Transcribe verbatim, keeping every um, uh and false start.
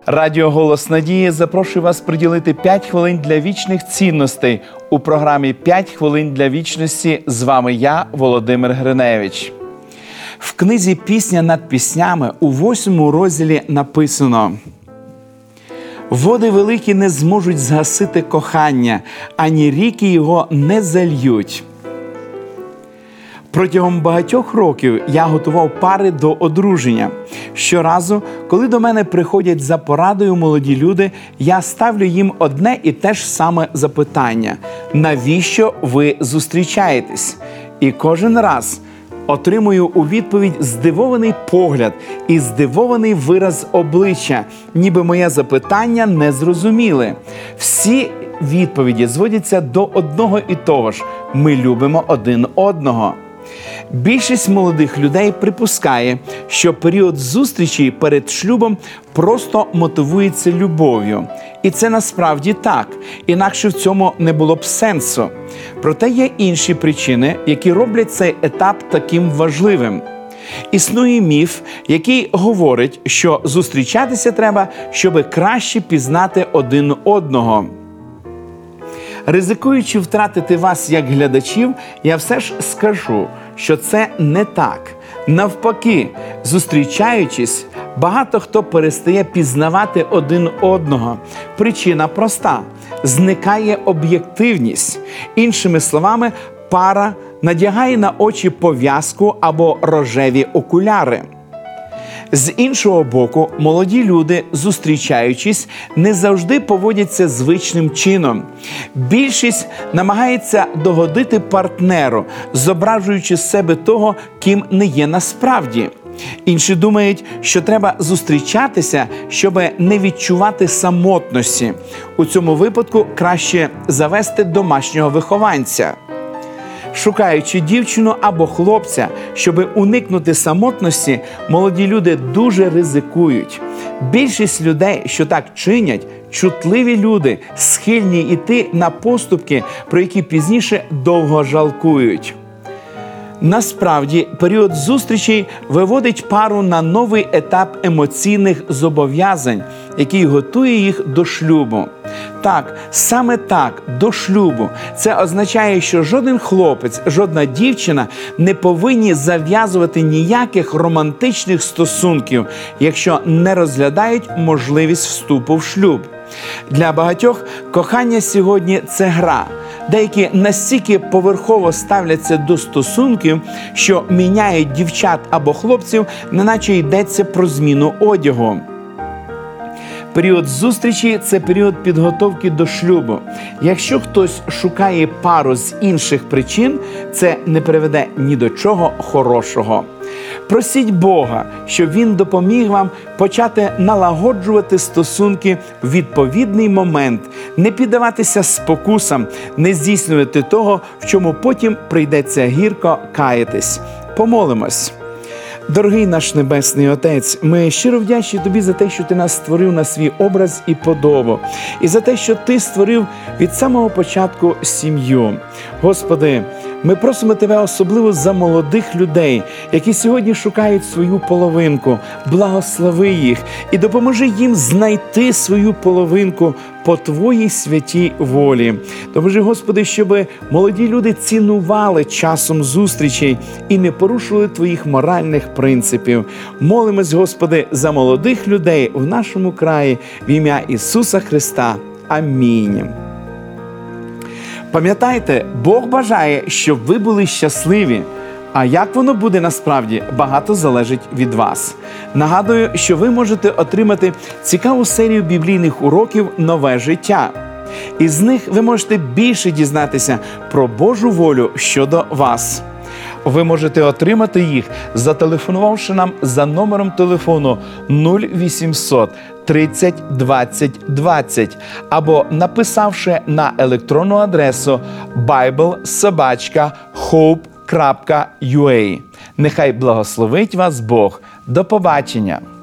Радіо «Голос Надії» запрошує вас приділити п'ять хвилин для вічних цінностей у програмі «п'ять хвилин для вічності». З вами я, Володимир Гриневич. В книзі «Пісня над піснями» у восьмому розділі написано: «Води великі не зможуть згасити кохання, ані ріки його не зальють». Протягом багатьох років я готував пари до одруження. Щоразу, коли до мене приходять за порадою молоді люди, я ставлю їм одне і те ж саме запитання: навіщо ви зустрічаєтесь? І кожен раз отримую у відповідь здивований погляд і здивований вираз обличчя, ніби моє запитання не зрозуміли. Всі відповіді зводяться до одного і того ж: ми любимо один одного. Більшість молодих людей припускає, що період зустрічі перед шлюбом просто мотивується любов'ю. І це насправді так, інакше в цьому не було б сенсу. Проте є інші причини, які роблять цей етап таким важливим. Існує міф, який говорить, що зустрічатися треба, щоб краще пізнати один одного. Ризикуючи втратити вас як глядачів, я все ж скажу, що це не так. Навпаки, зустрічаючись, багато хто перестає пізнавати один одного. Причина проста – зникає об'єктивність. Іншими словами, пара надягає на очі пов'язку або рожеві окуляри. З іншого боку, молоді люди, зустрічаючись, не завжди поводяться звичним чином. Більшість намагається догодити партнеру, зображуючи з себе того, ким не є насправді. Інші думають, що треба зустрічатися, щоб не відчувати самотності. У цьому випадку краще завести домашнього вихованця. Шукаючи дівчину або хлопця, щоб уникнути самотності, молоді люди дуже ризикують. Більшість людей, що так чинять, чутливі люди, схильні йти на поступки, про які пізніше довго жалкують. Насправді, період зустрічей виводить пару на новий етап емоційних зобов'язань, який готує їх до шлюбу. Так, саме так, до шлюбу. Це означає, що жоден хлопець, жодна дівчина не повинні зав'язувати ніяких романтичних стосунків, якщо не розглядають можливість вступу в шлюб. Для багатьох кохання сьогодні – це гра. Деякі настільки поверхово ставляться до стосунків, що міняють дівчат або хлопців, неначе йдеться про зміну одягу. Період зустрічі – це період підготовки до шлюбу. Якщо хтось шукає пару з інших причин, це не приведе ні до чого хорошого. Просіть Бога, щоб Він допоміг вам почати налагоджувати стосунки в відповідний момент, не піддаватися спокусам, не здійснювати того, в чому потім прийдеться гірко каятись. Помолимось. Дорогий наш Небесний Отець, ми щиро вдячні Тобі за те, що Ти нас створив на свій образ і подобу, і за те, що Ти створив від самого початку сім'ю. Господи, ми просимо Тебе особливо за молодих людей, які сьогодні шукають свою половинку. Благослови їх і допоможи їм знайти свою половинку по Твоїй святій волі. Допоможи, Господи, щоб молоді люди цінували часом зустрічей і не порушували Твоїх моральних принципів. Молимось, Господи, за молодих людей в нашому краї в ім'я Ісуса Христа. Амінь. Пам'ятайте, Бог бажає, щоб ви були щасливі. А як воно буде насправді, багато залежить від вас. Нагадую, що ви можете отримати цікаву серію біблійних уроків «Нове життя». Із них ви можете більше дізнатися про Божу волю щодо вас. Ви можете отримати їх, зателефонувавши нам за номером телефону нуль вісімсот тридцять двадцять двадцять або написавши на електронну адресу байбл собачка хоуп крапка ю а. Нехай благословить вас Бог. До побачення!